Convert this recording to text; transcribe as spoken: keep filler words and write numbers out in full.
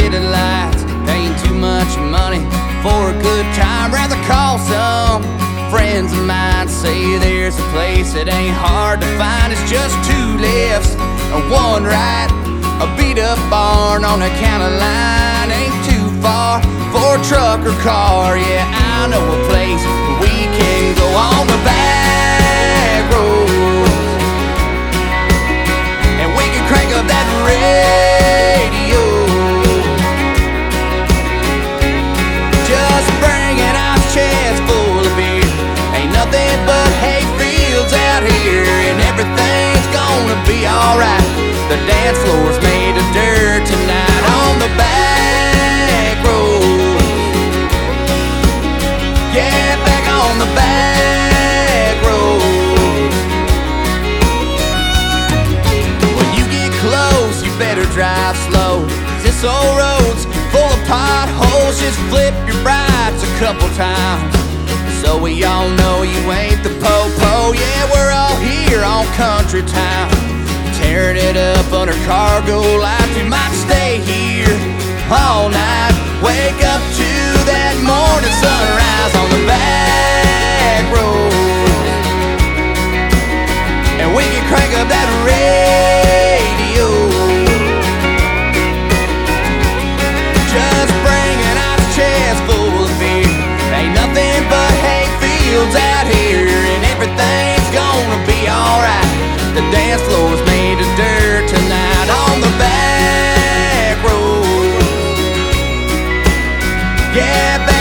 city lights, paying too much money for a good time. Rather call some friends of mine, say there's a place that ain't hard to find. It's just two lefts and one right, a beat up barn on the county line. Ain't too far for a truck or car. Yeah, I know a place where we can go on the back road, and we can crank up that radio. Just bringing our chest full of beer. Ain't nothing but hay fields out here, and everything's gonna be alright. The dance floor's made of dirt tonight on the back road. Yeah, back on the back road. When you get close, you better drive slow. This old road's full of potholes. Just flip your brights a couple times, so we all know you ain't the po-po. Yeah, we're all here on Country Town, tearing it up under cargo lights. We might stay here all night, wake up to that morning sunrise on the back road, and we can crank up that radio. Just bringing our chest full of beer. Ain't nothing but hay fields out here, and everything's gonna be alright. The dance floor's made of dirt tonight on the back road. Yeah,